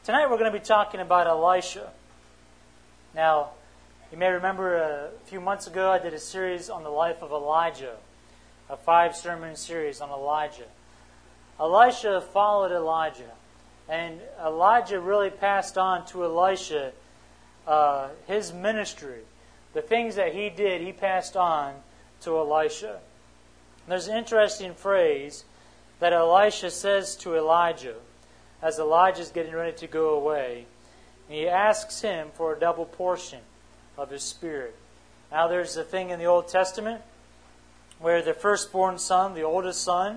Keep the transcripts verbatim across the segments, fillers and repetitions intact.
Tonight we're going to be talking about Elisha. Now, you may remember a few months ago I did a series on the life of Elijah, a five-sermon series on Elijah. Elisha followed Elijah, and Elijah really passed on to Elisha uh, his ministry. The things that he did, he passed on to Elisha. There's an interesting phrase that Elisha says to Elijah as Elijah's getting ready to go away. And he asks him for a double portion of his spirit. Now there's a thing in the Old Testament where the firstborn son, the oldest son,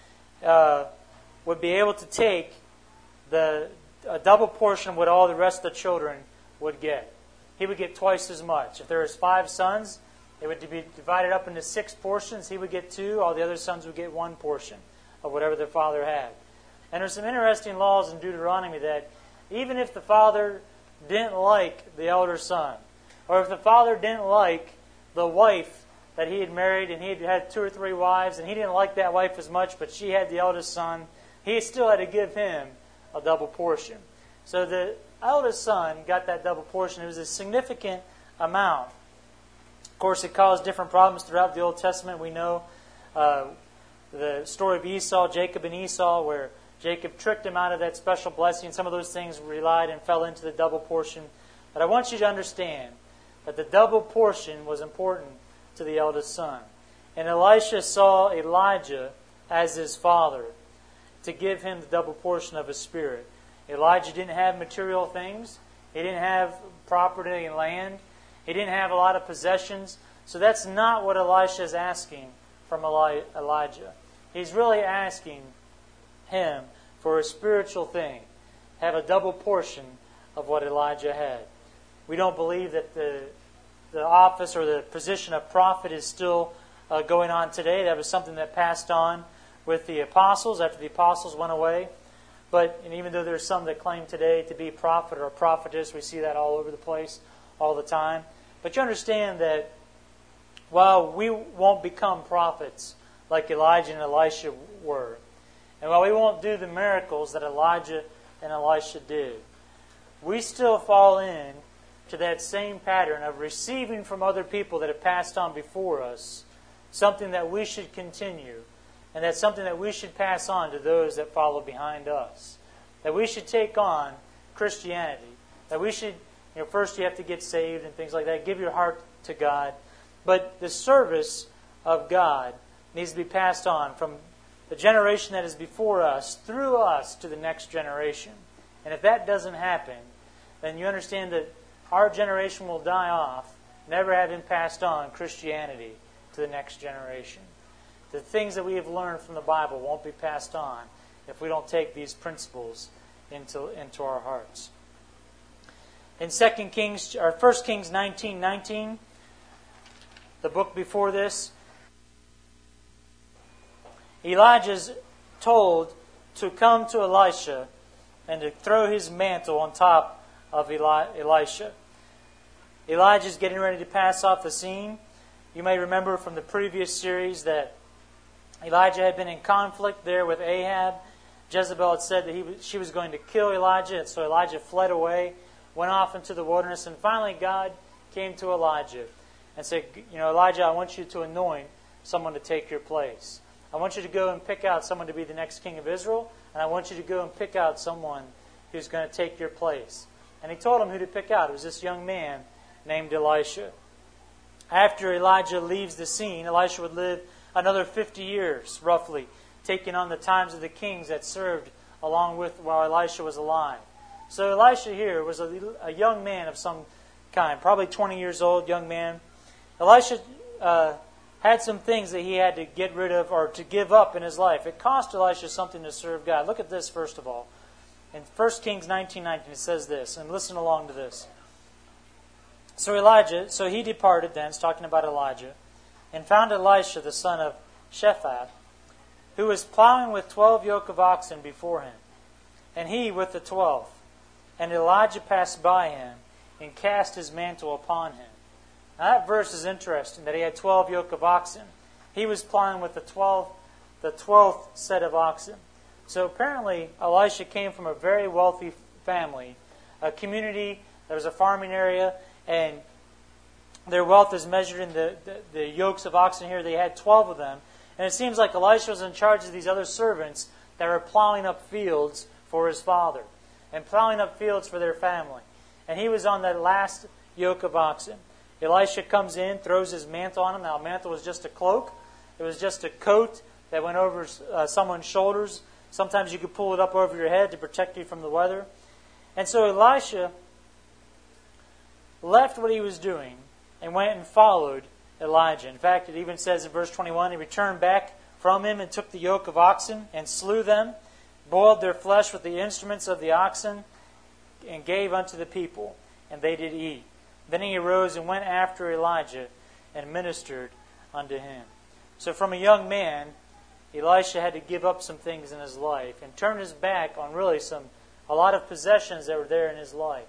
uh, would be able to take the a double portion of what all the rest of the children would get. He would get twice as much. If there was five sons, it would be divided up into six portions. He would get two. All the other sons would get one portion of whatever their father had. And there's some interesting laws in Deuteronomy that even if the father didn't like the elder son, or if the father didn't like the wife that he had married and he had had two or three wives and he didn't like that wife as much, but she had the eldest son, he still had to give him a double portion. So the eldest son got that double portion. It was a significant amount. Of course, it caused different problems throughout the Old Testament. We know uh, the story of Esau, Jacob and Esau, where Jacob tricked him out of that special blessing. Some of those things relied and fell into the double portion. But I want you to understand that the double portion was important to the eldest son. And Elisha saw Elijah as his father to give him the double portion of his spirit. Elijah didn't have material things. He didn't have property and land. He didn't have a lot of possessions. So that's not what Elisha is asking from Eli- Elijah. He's really asking him for a spiritual thing. Have a double portion of what Elijah had. We don't believe that the the office or the position of prophet is still uh, going on today. That was something that passed on with the apostles after the apostles went away. But and even though there's some that claim today to be prophet or prophetess, we see that all over the place all the time. But you understand that while we won't become prophets like Elijah and Elisha were, and while we won't do the miracles that Elijah and Elisha did, we still fall in to that same pattern of receiving from other people that have passed on before us something that we should continue, and that's something that we should pass on to those that follow behind us. That we should take on Christianity. That we should, you know, first you have to get saved and things like that. Give your heart to God. But the service of God needs to be passed on from the generation that is before us, through us, to the next generation. And if that doesn't happen, then you understand that our generation will die off, never having passed on Christianity to the next generation. The things that we have learned from the Bible won't be passed on if we don't take these principles into, into our hearts. In Second Kings, or First Kings nineteen nineteen, the book before this, Elijah's told to come to Elisha and to throw his mantle on top of Eli- Elisha. Elijah's getting ready to pass off the scene. You may remember from the previous series that Elijah had been in conflict there with Ahab. Jezebel had said that he was, she was going to kill Elijah, and so Elijah fled away, went off into the wilderness, and finally God came to Elijah and said, you know, Elijah, I want you to anoint someone to take your place. I want you to go and pick out someone to be the next king of Israel, and I want you to go and pick out someone who's going to take your place. And he told him who to pick out. It was this young man named Elisha. After Elijah leaves the scene, Elisha would live another fifty years, roughly, taking on the times of the kings that served along with while Elisha was alive. So Elisha here was a, a young man of some kind, probably twenty years old, young man. Elisha uh, had some things that he had to get rid of or to give up in his life. It cost Elisha something to serve God. Look at this first of all. In First Kings nineteen nineteen, it says this, and listen along to this. So Elijah, so he departed then, it's talking about Elijah, and found Elisha the son of Shaphat, who was plowing with twelve yoke of oxen before him, and he with the twelfth. And Elijah passed by him and cast his mantle upon him. Now that verse is interesting, that he had twelve yoke of oxen. He was plowing with the twelfth, the twelfth set of oxen. So apparently Elisha came from a very wealthy family, a community. There was a farming area, and their wealth is measured in the, the, the yokes of oxen here. They had twelve of them. And it seems like Elisha was in charge of these other servants that were plowing up fields for his father and plowing up fields for their family. And he was on that last yoke of oxen. Elisha comes in, throws his mantle on him. Now, a mantle was just a cloak. It was just a coat that went over uh, someone's shoulders. Sometimes you could pull it up over your head to protect you from the weather. And so Elisha left what he was doing and went and followed Elijah. In fact, it even says in verse twenty-one, he returned back from him and took the yoke of oxen and slew them, boiled their flesh with the instruments of the oxen, and gave unto the people, and they did eat. Then he arose and went after Elijah and ministered unto him. So from a young man, Elisha had to give up some things in his life and turn his back on really some a lot of possessions that were there in his life,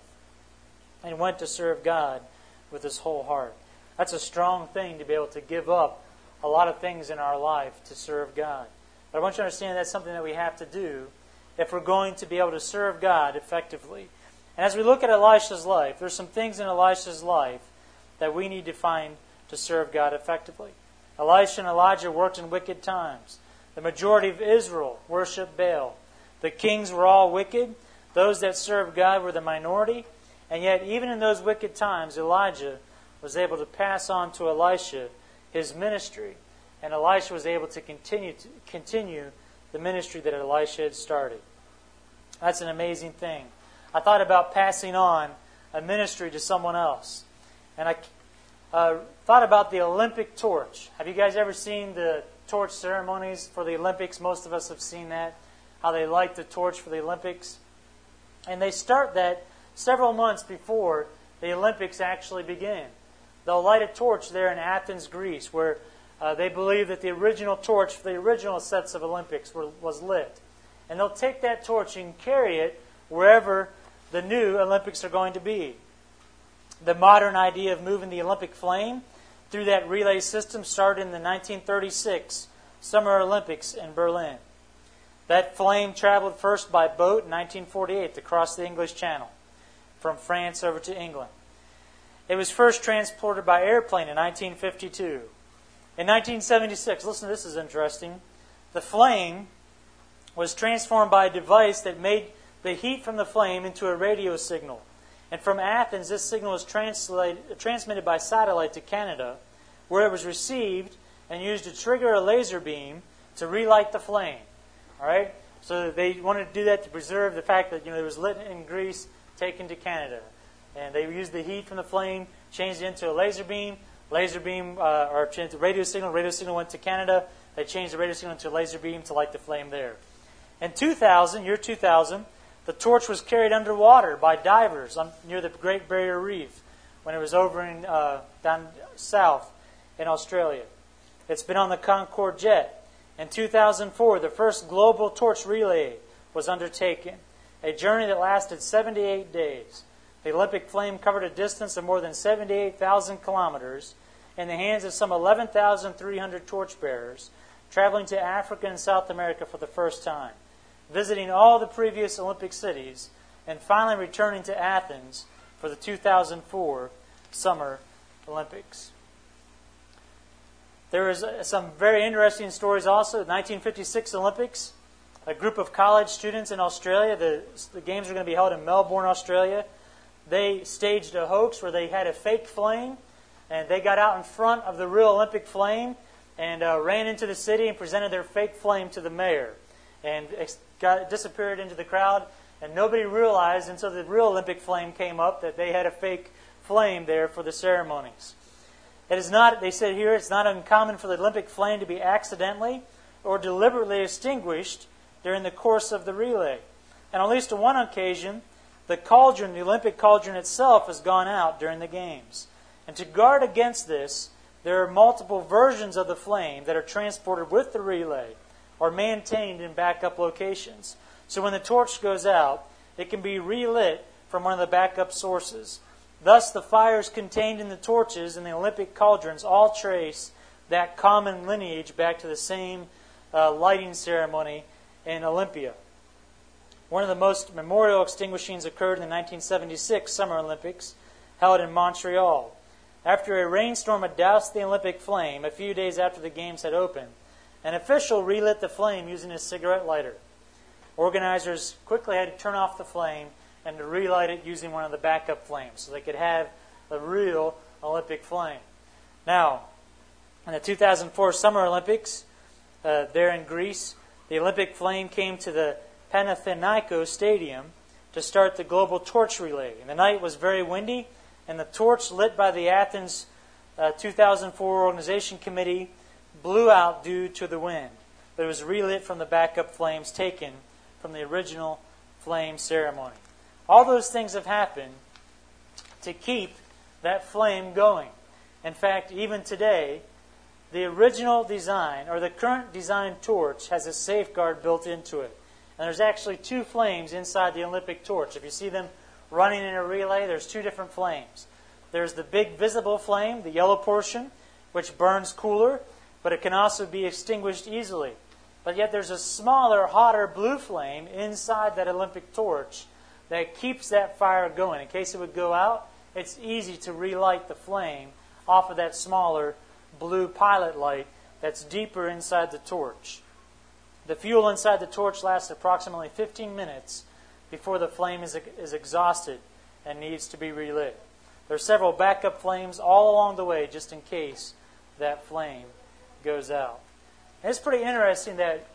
and went to serve God with his whole heart. That's a strong thing to be able to give up a lot of things in our life to serve God. But I want you to understand that's something that we have to do if we're going to be able to serve God effectively. And as we look at Elisha's life, there's some things in Elisha's life that we need to find to serve God effectively. Elisha and Elijah worked in wicked times. The majority of Israel worshiped Baal. The kings were all wicked. Those that served God were the minority. And yet, even in those wicked times, Elijah was able to pass on to Elisha his ministry. And Elisha was able to continue to continue the ministry that Elisha had started. That's an amazing thing. I thought about passing on a ministry to someone else. And I uh, thought about the Olympic torch. Have you guys ever seen the torch ceremonies for the Olympics? Most of us have seen that, how they light the torch for the Olympics. And they start that several months before the Olympics actually begin. They'll light a torch there in Athens, Greece, where uh, they believe that the original torch for the original sets of Olympics were, was lit. And they'll take that torch and carry it wherever the new Olympics are going to be. The modern idea of moving the Olympic flame through that relay system started in the nineteen thirty-six Summer Olympics in Berlin. That flame traveled first by boat in nineteen forty-eight across the English Channel from France over to England. It was first transported by airplane in nineteen fifty-two. In nineteen seventy-six, listen, this is interesting, the flame was transformed by a device that made the heat from the flame into a radio signal. And from Athens, this signal was translated, transmitted by satellite to Canada, where it was received and used to trigger a laser beam to relight the flame. All right? So they wanted to do that to preserve the fact that, you know, it was lit in Greece, taken to Canada. And they used the heat from the flame, changed it into a laser beam. Laser beam, uh, or changed the radio signal. Radio signal went to Canada. They changed the radio signal into a laser beam to light the flame there. In two thousand, year two thousand, the torch was carried underwater by divers on, near the Great Barrier Reef when it was over in uh, down south in Australia. It's been on the Concorde jet. In two thousand four, the first global torch relay was undertaken, a journey that lasted seventy-eight days. The Olympic flame covered a distance of more than seventy-eight thousand kilometers in the hands of some eleven thousand three hundred torchbearers, traveling to Africa and South America for the first time, visiting all the previous Olympic cities, and finally returning to Athens for the two thousand four Summer Olympics. There is some very interesting stories also. The nineteen fifty-six Olympics, a group of college students in Australia, the, the games are going to be held in Melbourne, Australia. They staged a hoax where they had a fake flame, and they got out in front of the real Olympic flame and uh, ran into the city and presented their fake flame to the mayor, and it got disappeared into the crowd. And nobody realized until the real Olympic flame came up that they had a fake flame there for the ceremonies. It is not, they said here, it's not uncommon for the Olympic flame to be accidentally or deliberately extinguished during the course of the relay. And on at least on one occasion, the cauldron, the Olympic cauldron itself, has gone out during the games. And to guard against this, there are multiple versions of the flame that are transported with the relay or maintained in backup locations. So when the torch goes out, it can be relit from one of the backup sources. Thus, the fires contained in the torches and the Olympic cauldrons all trace that common lineage back to the same uh, lighting ceremony in Olympia. One of the most memorial extinguishings occurred in the nineteen seventy-six Summer Olympics, held in Montreal. After a rainstorm had doused the Olympic flame a few days after the Games had opened, an official relit the flame using a cigarette lighter. Organizers quickly had to turn off the flame and to relight it using one of the backup flames so they could have a real Olympic flame. Now, in the two thousand four Summer Olympics, uh, there in Greece, the Olympic flame came to the Panathinaikos Stadium to start the global torch relay. And the night was very windy, and the torch lit by the Athens uh, two thousand four Organization Committee blew out due to the wind. But it was relit from the backup flames taken from the original flame ceremony. All those things have happened to keep that flame going. In fact, even today, the original design, or the current design torch, has a safeguard built into it. And there's actually two flames inside the Olympic torch. If you see them running in a relay, there's two different flames. There's the big visible flame, the yellow portion, which burns cooler, but it can also be extinguished easily. But yet there's a smaller, hotter blue flame inside that Olympic torch that keeps that fire going. In case it would go out, it's easy to relight the flame off of that smaller blue pilot light that's deeper inside the torch. The fuel inside the torch lasts approximately fifteen minutes before the flame is, is exhausted and needs to be relit. There are several backup flames all along the way just in case that flame goes out. And it's pretty interesting that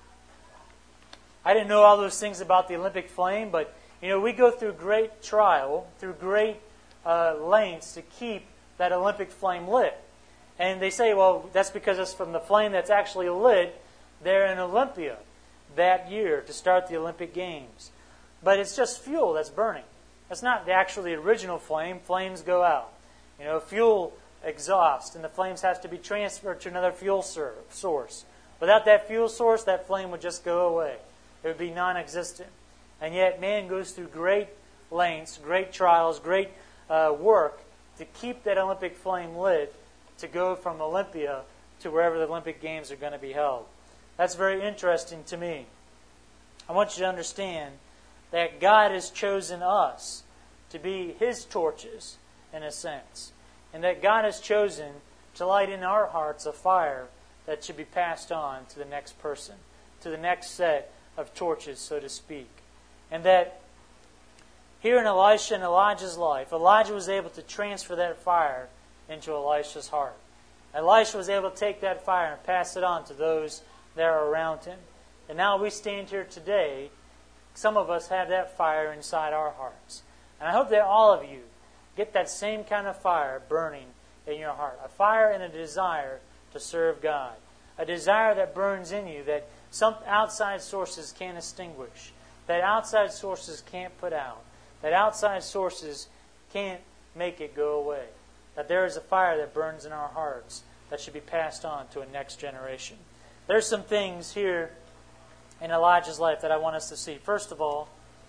I didn't know all those things about the Olympic flame, but you know, we go through great trial, through great uh, lengths to keep that Olympic flame lit. And they say, well, that's because it's from the flame that's actually lit there in Olympia that year to start the Olympic Games. But it's just fuel that's burning. That's not the actually original flame. Flames go out. You know, fuel exhausts, and the flames have to be transferred to another fuel sur- source. Without that fuel source, that flame would just go away. It would be non-existent. And yet man goes through great lengths, great trials, great uh, work to keep that Olympic flame lit to go from Olympia to wherever the Olympic Games are going to be held. That's very interesting to me. I want you to understand that God has chosen us to be His torches, in a sense. And that God has chosen to light in our hearts a fire that should be passed on to the next person, to the next set of torches, so to speak. And that here in Elisha and Elijah's life, Elijah was able to transfer that fire into Elisha's heart. Elisha was able to take that fire and pass it on to those that are around him. And now we stand here today, some of us have that fire inside our hearts. And I hope that all of you get that same kind of fire burning in your heart. A fire and a desire to serve God. A desire that burns in you that some outside sources can't extinguish. That outside sources can't put out. That outside sources can't make it go away. That there is a fire that burns in our hearts that should be passed on to a next generation. There's some things here in Elijah's life that I want us to see. First of all,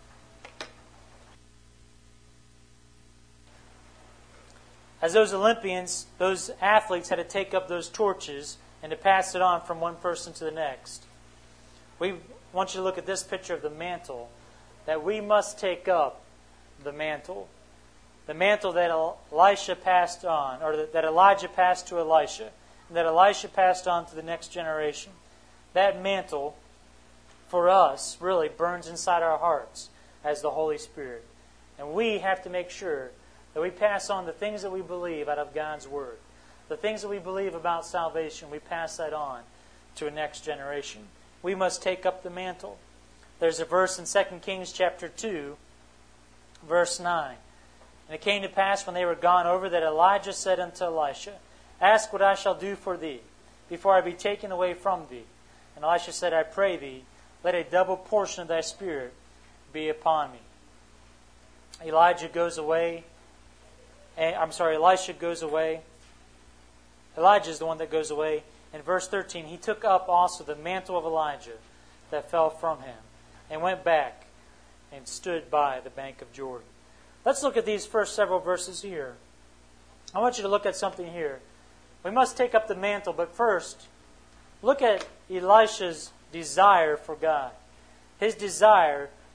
as those Olympians, those athletes had to take up those torches and to pass it on from one person to the next. We want you to look at this picture of the mantle, that we must take up the mantle. The mantle that Elisha passed on, or that Elijah passed to Elisha, and that Elisha passed on to the next generation. That mantle, for us, really burns inside our hearts as the Holy Spirit. And we have to make sure that we pass on the things that we believe out of God's Word. The things that we believe about salvation, we pass that on to a next generation. We must take up the mantle. There's a verse in Second Kings chapter two, verse nine. And it came to pass when they were gone over that Elijah said unto Elisha, Ask what I shall do for thee, before I be taken away from thee. And Elisha said, I pray thee, let a double portion of thy spirit be upon me. Elijah goes away. I'm sorry, Elisha goes away. Elijah is the one that goes away. In verse thirteen, he took up also the mantle of Elijah that fell from him, and went back and stood by the bank of Jordan. Let's look at these first several verses here. I want you to look at something here. We must take up the mantle, but first, look at Elisha's desire for God. His desire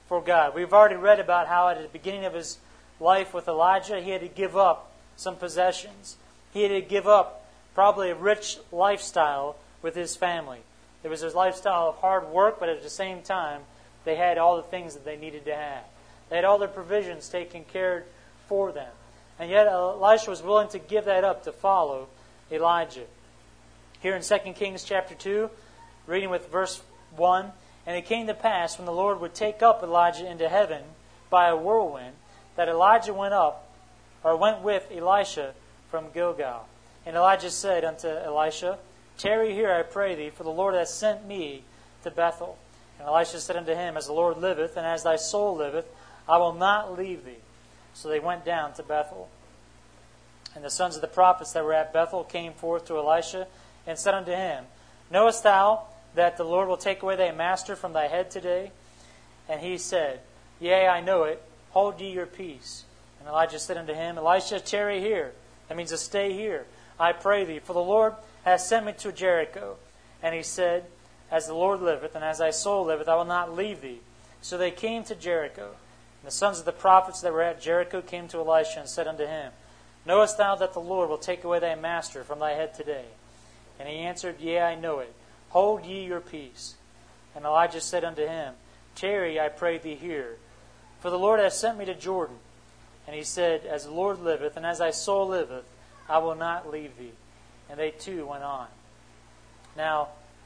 for God. We've already read about how at the beginning of his life with Elijah, he had to give up some possessions. He had to give up probably a rich lifestyle with his family. It was his lifestyle of hard work, but at the same time, they had all the things that they needed to have. They had all their provisions taken care for them. And yet Elisha was willing to give that up to follow Elijah. Here in Second Kings chapter two, reading with verse one, "And it came to pass, when the Lord would take up Elijah into heaven by a whirlwind, that Elijah went up, or went with Elisha from Gilgal. And Elijah said unto Elisha, Tarry here, I pray thee, for the Lord hath sent me to Bethel. And Elisha said unto him, As the Lord liveth, and as thy soul liveth, I will not leave thee. So they went down to Bethel. And the sons of the prophets that were at Bethel came forth to Elisha, and said unto him, Knowest thou that the Lord will take away thy master from thy head today? And he said, Yea, I know it. Hold ye your peace. And Elijah said unto him, Elisha, tarry here. That means to stay here. I pray thee, for the Lord hath sent me to Jericho. And he said, As the Lord liveth, and as thy soul liveth, I will not leave thee. So they came to Jericho. And the sons of the prophets that were at Jericho came to Elisha, and said unto him, Knowest thou that the Lord will take away thy master from thy head today? And he answered, Yea, I know it. Hold ye your peace. And Elijah said unto him, Tarry, I pray thee here. For the Lord hath sent me to Jordan. And he said, As the Lord liveth, and as thy soul liveth, I will not leave thee. And they too went on. Now,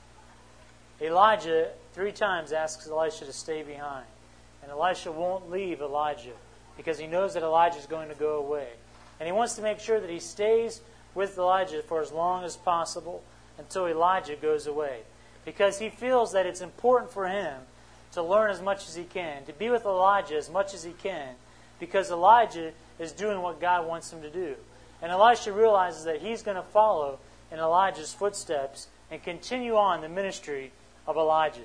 Elijah three times asks Elisha to stay behind. And Elisha won't leave Elijah because he knows that Elijah is going to go away. And he wants to make sure that he stays with Elijah for as long as possible until Elijah goes away. Because he feels that it's important for him to learn as much as he can, to be with Elijah as much as he can, because Elijah is doing what God wants him to do. And Elisha realizes that he's going to follow in Elijah's footsteps and continue on the ministry of Elijah.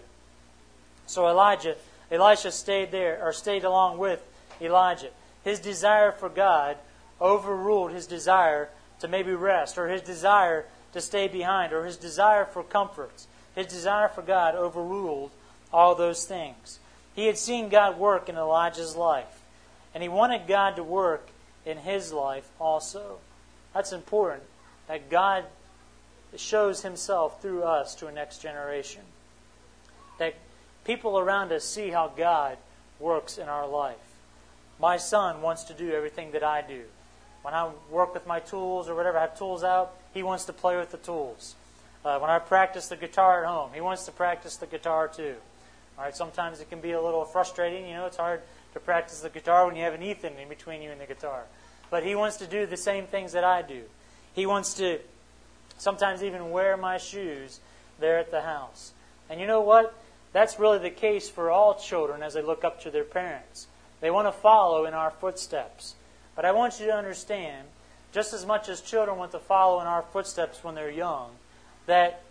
So Elijah, Elisha stayed there, or stayed along with Elijah. His desire for God overruled his desire to maybe rest, or his desire to stay behind, or his desire for comforts. His desire for God overruled all those things. He had seen God work in Elijah's life, and he wanted God to work in his life also. That's important, that God shows himself through us to a next generation. That people around us see how God works in our life. My son wants to do everything that I do. When I work with my tools or whatever, I have tools out, he wants to play with the tools. Uh, when I practice the guitar at home, he wants to practice the guitar too. All right, sometimes it can be a little frustrating. You know, it's hard to practice the guitar when you have an Ethan in between you and the guitar. But he wants to do the same things that I do. He wants to sometimes even wear my shoes there at the house. And you know what? That's really the case for all children as they look up to their parents. They want to follow in our footsteps. But I want you to understand, just as much as children want to follow in our footsteps when they're young, that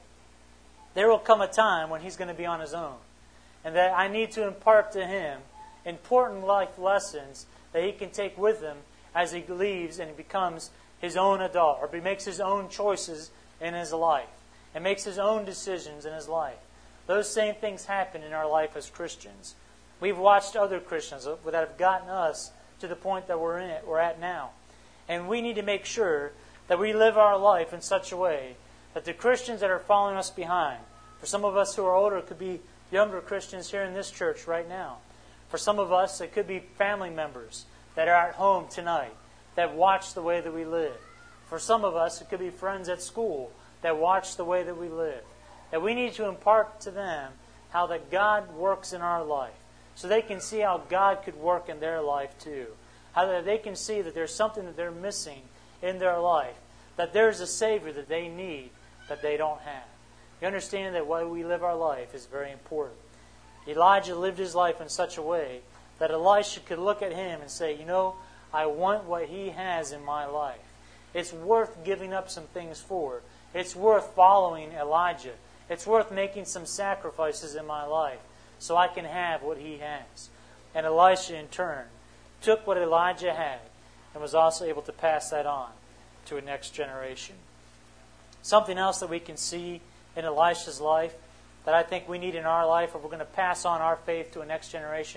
there will come a time when he's going to be on his own. And that I need to impart to him important life lessons that he can take with him as he leaves and he becomes his own adult, or he makes his own choices in his life, and makes his own decisions in his life. Those same things happen in our life as Christians. We've watched other Christians that have gotten us to the point that we're in it, we're at now. And we need to make sure that we live our life in such a way that the Christians that are following us behind, for some of us who are older, it could be younger Christians here in this church right now. For some of us, it could be family members that are at home tonight that watch the way that we live. For some of us, it could be friends at school that watch the way that we live. That we need to impart to them how that God works in our life, so they can see how God could work in their life too. How that they can see that there's something that they're missing in their life, that there's a Savior that they need that they don't have. You understand that why we live our life is very important. Elijah lived his life in such a way that Elisha could look at him and say, you know, I want what he has in my life. It's worth giving up some things for. It's worth following Elijah. It's worth making some sacrifices in my life so I can have what he has. And Elisha, in turn, took what Elijah had and was also able to pass that on to a next generation. Something else that we can see in Elisha's life that I think we need in our life if we're going to pass on our faith to a next generation,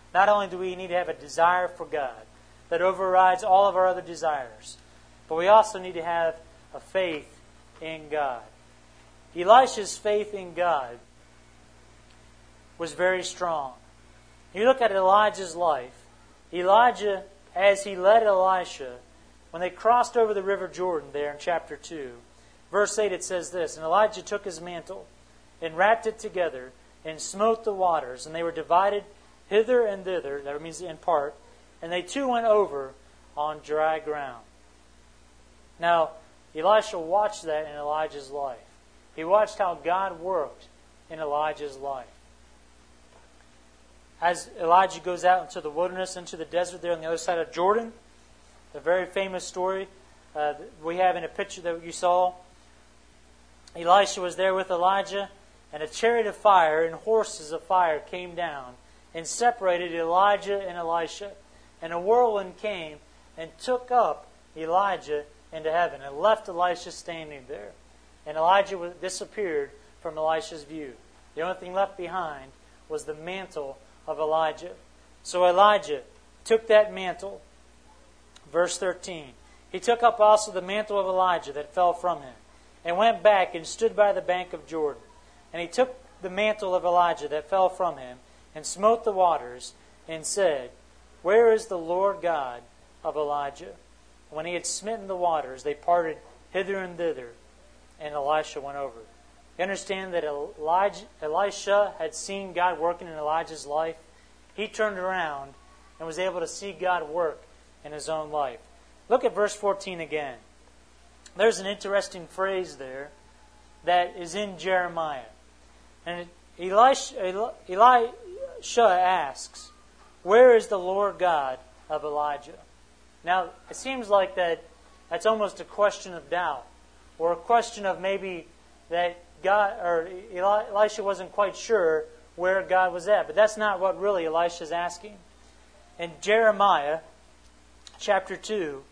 Not only do we need to have a desire for God that overrides all of our other desires, but we also need to have a faith in God. Elisha's faith in God was very strong. You look at Elijah's life. Elijah, as he led Elisha, when they crossed over the river Jordan there in chapter two, verse eight, it says this, "And Elijah took his mantle and wrapped it together and smote the waters, and they were divided hither and thither," that means in part, "and they two went over on dry ground." Now, Elisha watched that in Elijah's life. He watched how God worked in Elijah's life. As Elijah goes out into the wilderness, into the desert there on the other side of Jordan, the very famous story uh, we have in a picture that you saw, Elisha was there with Elijah, and a chariot of fire and horses of fire came down and separated Elijah and Elisha. And a whirlwind came and took up Elijah into heaven and left Elisha standing there. And Elijah disappeared from Elisha's view. The only thing left behind was the mantle of Elijah. So Elijah took that mantle. Verse thirteen. He took up also the mantle of Elijah that fell from him, and went back and stood by the bank of Jordan. And he took the mantle of Elijah that fell from him, and smote the waters, and said, "Where is the Lord God of Elijah?" When he had smitten the waters, they parted hither and thither, and Elisha went over. You understand that Elijah, Elisha had seen God working in Elijah's life. He turned around and was able to see God work in his own life. Look at verse fourteen again. There's an interesting phrase there that is in Jeremiah. And Elisha, Elisha asks, "Where is the Lord God of Elijah?" Now, it seems like that that's almost a question of doubt, or a question of maybe that God or Elisha wasn't quite sure where God was at. But that's not what really Elisha's asking. In Jeremiah chapter two,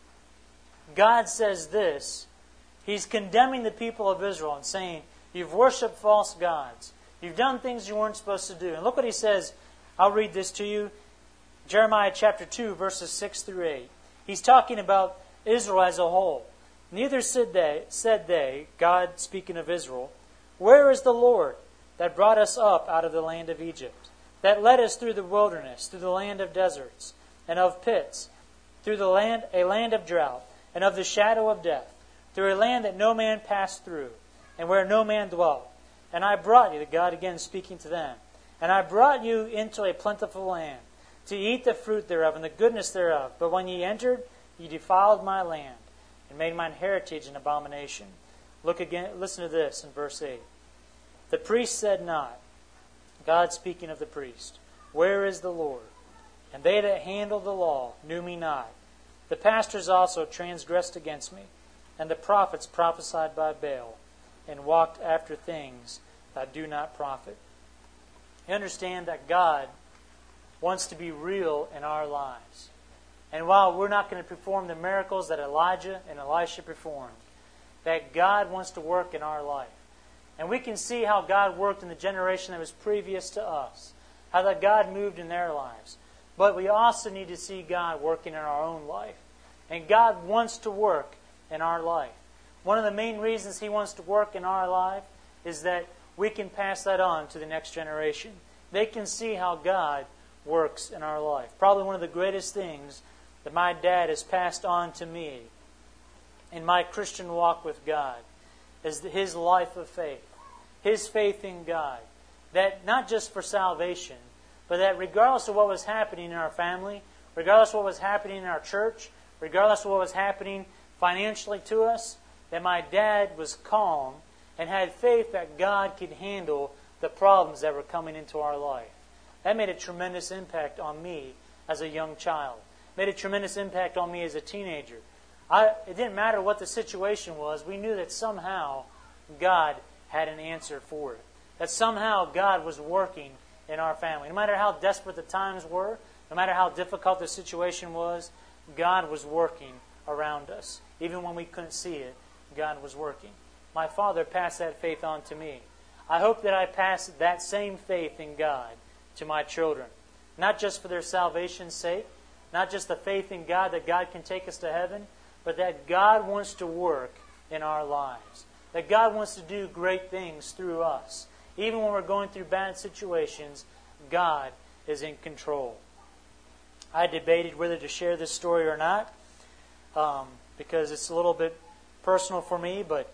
God says this. He's condemning the people of Israel and saying, "You've worshipped false gods. You've done things you weren't supposed to do." And look what he says. I'll read this to you. Jeremiah chapter two, verses six through eight. He's talking about Israel as a whole. "Neither said they, said they, God speaking of Israel, 'Where is the Lord that brought us up out of the land of Egypt, that led us through the wilderness, through the land of deserts, and of pits, through the land, a land of drought, and of the shadow of death, through a land that no man passed through, and where no man dwelt? And I brought you,'" God again speaking to them, "'and I brought you into a plentiful land, to eat the fruit thereof and the goodness thereof. But when ye entered, ye defiled my land, and made mine heritage an abomination.'" Look again. Listen to this in verse eight. "The priest said not," God speaking of the priest, "Where is the Lord? And they that handle the law knew me not. The pastors also transgressed against me, and the prophets prophesied by Baal, and walked after things that do not profit." You understand that God wants to be real in our lives. And while we're not going to perform the miracles that Elijah and Elisha performed, that God wants to work in our life. And we can see how God worked in the generation that was previous to us, how that God moved in their lives. But we also need to see God working in our own life. And God wants to work in our life. One of the main reasons He wants to work in our life is that we can pass that on to the next generation. They can see how God works in our life. Probably one of the greatest things that my dad has passed on to me in my Christian walk with God is his life of faith, his faith in God. That not just for salvation, but that regardless of what was happening in our family, regardless of what was happening in our church, regardless of what was happening financially to us, that my dad was calm and had faith that God could handle the problems that were coming into our life. That made a tremendous impact on me as a young child. Made a tremendous impact on me as a teenager. I, it didn't matter what the situation was. We knew that somehow God had an answer for it. That somehow God was working in our family. No matter how desperate the times were, no matter how difficult the situation was, God was working around us. Even when we couldn't see it, God was working. My father passed that faith on to me. I hope that I pass that same faith in God to my children. not just for their salvation's sake, not just the faith in God that God can take us to heaven, but that God wants to work in our lives. That God wants to do great things through us. Even when we're going through bad situations, God is in control. I debated whether to share this story or not, um, because it's a little bit personal for me, but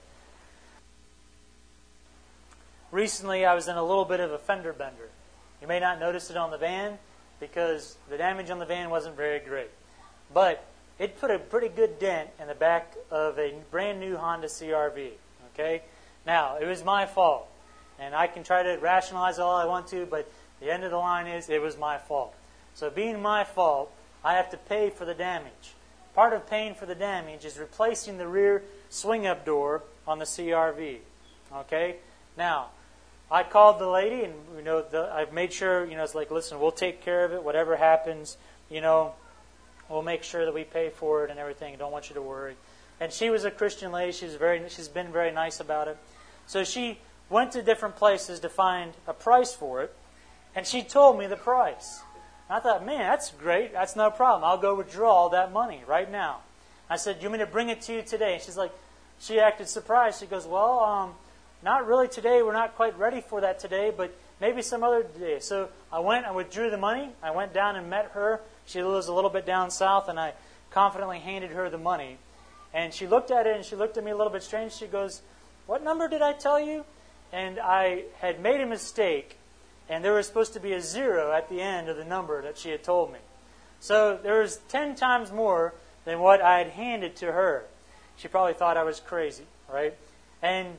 recently I was in a little bit of a fender bender. You may not notice it on the van, because the damage on the van wasn't very great. But it put a pretty good dent in the back of a brand new Honda C R V. Okay? Now, it was my fault. And I can try to rationalize it all I want to, but the end of the line is it was my fault. So being my fault, I have to pay for the damage. Part of paying for the damage is replacing the rear swing-up door on the C R V. Okay? Now, I called the lady, and you know, the, I've made sure, you know, it's like, listen, we'll take care of it. Whatever happens, you know, we'll make sure that we pay for it and everything. Don't want you to worry. And she was a Christian lady. She's very, she's been very nice about it. So she went to different places to find a price for it, and she told me the price. And I thought, man, that's great. That's no problem. I'll go withdraw that money right now. I said, you want me to bring it to you today? And she's like, she acted surprised. She goes, well, um, not really today. We're not quite ready for that today, but maybe some other day. So I went, I withdrew the money. I went down and met her. She lives a little bit down south, and I confidently handed her the money. And she looked at it, and she looked at me a little bit strange. She goes, what number did I tell you? And I had made a mistake, and there was supposed to be a zero at the end of the number that she had told me. So there was ten times more than what I had handed to her. She probably thought I was crazy, right? And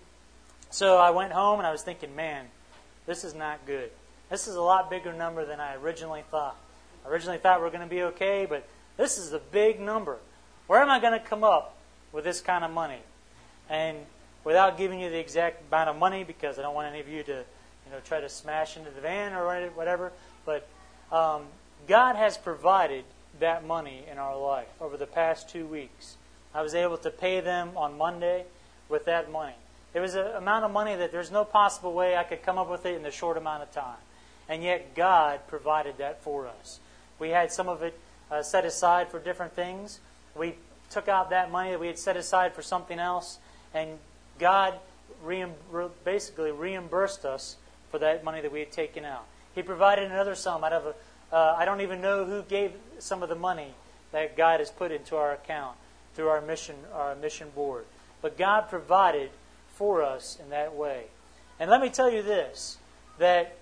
so I went home, and I was thinking, man, this is not good. This is a lot bigger number than I originally thought. I originally thought we were going to be okay, but this is a big number. Where am I going to come up with this kind of money? And without giving you the exact amount of money, because I don't want any of you to, you know, try to smash into the van or whatever, but um, God has provided that money in our life over the past two weeks. I was able to pay them on Monday with that money. It was an amount of money that there's no possible way I could come up with it in a short amount of time. And yet God provided that for us. We had some of it uh, set aside for different things. We took out that money that we had set aside for something else, and God reim- basically reimbursed us for that money that we had taken out. He provided another sum out of a, uh, I don't even know who gave some of the money that God has put into our account through our mission, our mission board. But God provided for us in that way. And let me tell you this, that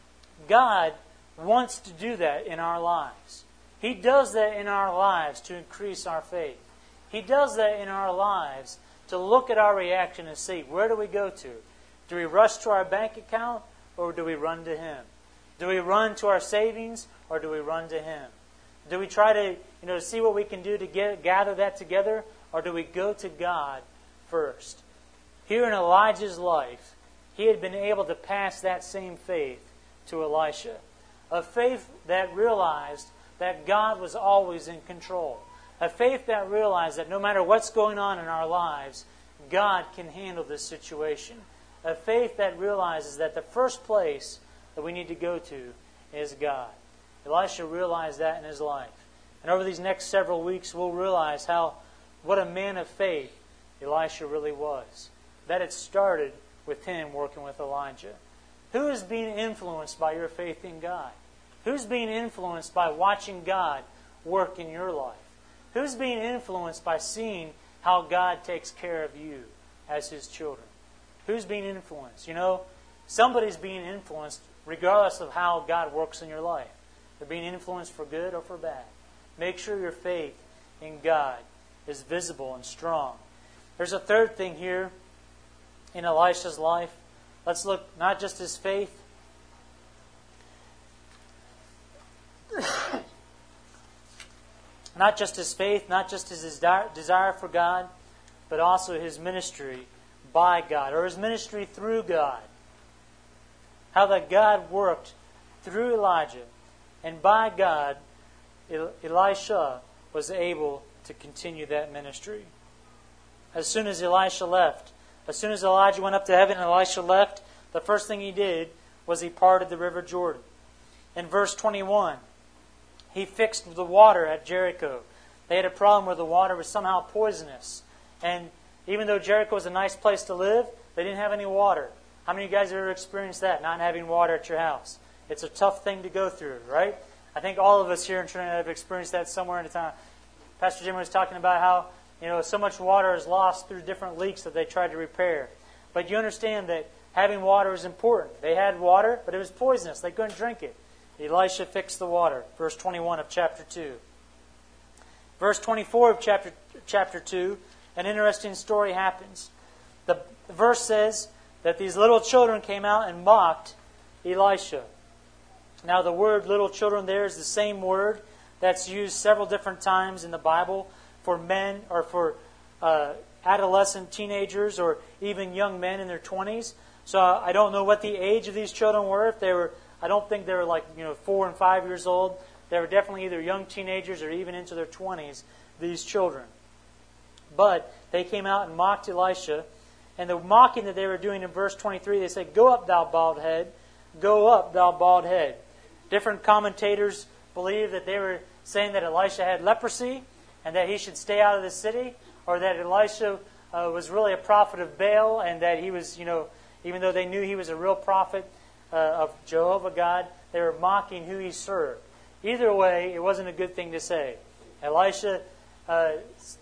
God wants to do that in our lives. He does that in our lives to increase our faith. He does that in our lives to look at our reaction and see, where do we go to? Do we rush to our bank account, or do we run to Him? Do we run to our savings, or do we run to Him? Do we try to, you know, see what we can do to get, gather that together, or do we go to God first? Here in Elijah's life, he had been able to pass that same faith to Elisha. A faith that realized that God was always in control. A faith that realized that no matter what's going on in our lives, God can handle this situation. A faith that realizes that the first place that we need to go to is God. Elisha realized that in his life. And over these next several weeks, we'll realize how what a man of faith Elisha really was. That it started with him working with Elijah. Who is being influenced by your faith in God? Who's being influenced by watching God work in your life? Who's being influenced by seeing how God takes care of you as His children? Who's being influenced? You know, somebody's being influenced regardless of how God works in your life. They're being influenced for good or for bad. Make sure your faith in God is visible and strong. There's a third thing here in Elisha's life. Let's look not just his faith, not just his faith, not just his desire for God, but also his ministry by God, or his ministry through God. How that God worked through Elijah, and by God, Elisha was able to continue that ministry. As soon as Elisha left, as soon as Elijah went up to heaven and Elisha left, the first thing he did was he parted the river Jordan. In verse twenty-one, He fixed the water at Jericho. They had a problem where the water was somehow poisonous. And even though Jericho was a nice place to live, they didn't have any water. How many of you guys have ever experienced that, not having water at your house? It's a tough thing to go through, right? I think all of us here in Trinidad have experienced that somewhere in a time. Pastor Jim was talking about how, you know, so much water is lost through different leaks that they tried to repair. But you understand that having water is important. They had water, but it was poisonous. They couldn't drink it. Elisha fixed the water. Verse twenty-one of chapter two. Verse twenty-four of chapter, chapter two, an interesting story happens. The, the verse says that these little children came out and mocked Elisha. Now the word little children there is the same word that's used several different times in the Bible for men or for uh, adolescent teenagers or even young men in their twenties. So I don't know what the age of these children were. If they were, I don't think they were like, you know, four and five years old. They were definitely either young teenagers or even into their twenties, these children. But they came out and mocked Elisha. And the mocking that they were doing in verse twenty-three, they said, "Go up, thou bald head. Go up, thou bald head." Different commentators believe that they were saying that Elisha had leprosy and that he should stay out of the city, or that Elisha uh, was really a prophet of Baal and that he was, you know, even though they knew he was a real prophet uh, of Jehovah God, they were mocking who he served. Either way, it wasn't a good thing to say. Elisha, uh,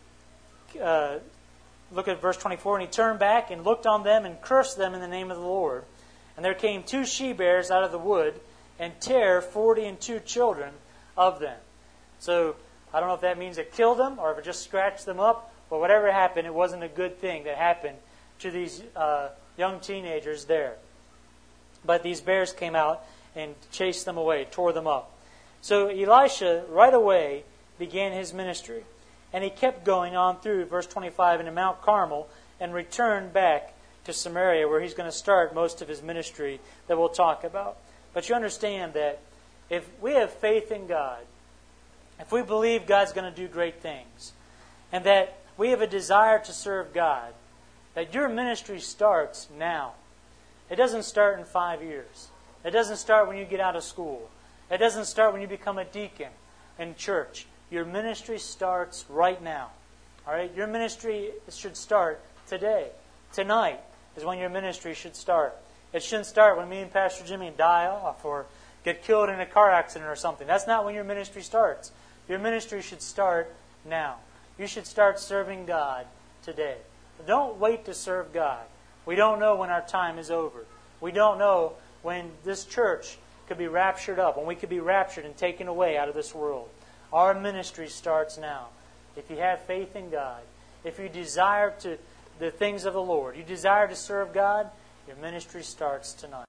uh, look at verse twenty-four, and he turned back and looked on them and cursed them in the name of the Lord. And there came two she-bears out of the wood and tare forty and two children of them. So I don't know if that means it killed them or if it just scratched them up, but whatever happened, it wasn't a good thing that happened to these uh, young teenagers there. But these bears came out and chased them away, tore them up. So Elisha right away began his ministry. And he kept going on through verse twenty-five into Mount Carmel and returned back to Samaria, where he's going to start most of his ministry that we'll talk about. But you understand that if we have faith in God, if we believe God's going to do great things, and that we have a desire to serve God, that your ministry starts now. It doesn't start in five years. It doesn't start when you get out of school. It doesn't start when you become a deacon in church. Your ministry starts right now. All right? Your ministry should start today. Tonight is when your ministry should start. It shouldn't start when me and Pastor Jimmy die off or get killed in a car accident or something. That's not when your ministry starts. Your ministry should start now. You should start serving God today. Don't wait to serve God. We don't know when our time is over. We don't know when this church could be raptured up, when we could be raptured and taken away out of this world. Our ministry starts now. If you have faith in God, if you desire to the things of the Lord, you desire to serve God, your ministry starts tonight.